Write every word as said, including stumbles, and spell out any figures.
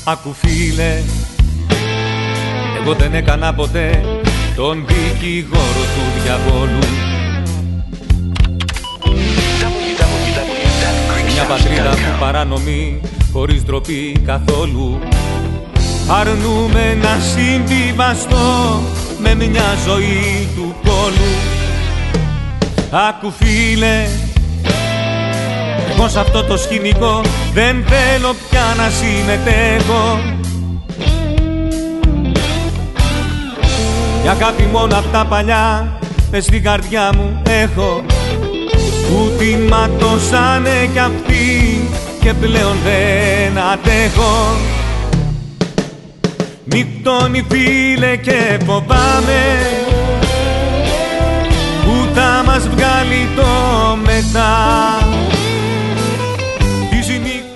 Άκου φίλε, εγώ δεν έκανα ποτέ τον δικηγόρο του διαβόλου. Μια πατρίδα που παράνομη, χωρίς ντροπή καθόλου, αρνούμε να συμβιβαστώ με μια ζωή του κόλου. Άκου φίλε, εγώ σ' αυτό το σκηνικό δεν θέλω πια να συμμετέχω. Η αγάπη μόνο απ' τα παλιά μες στην καρδιά μου έχω, που τη ματώσανε κι αυτοί και πλέον δεν αντέχω. Νυχτώνει φίλε και φοβάμαι που θα μας βγάλει το μετά.